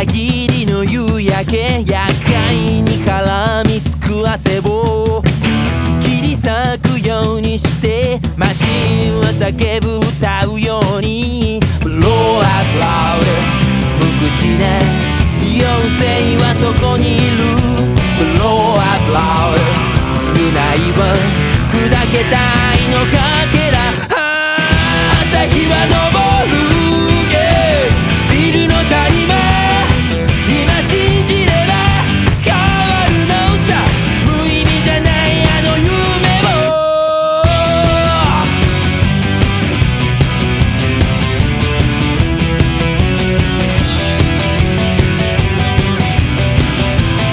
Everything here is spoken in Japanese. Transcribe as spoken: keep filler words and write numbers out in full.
ぎりの夕焼け、厄介に絡みつく汗を切り裂くようにしてマシンは叫ぶ歌うように Blow up loud 無口な妖精はそこにいる Blow up loud 償いは砕けた愛のかけら、朝日は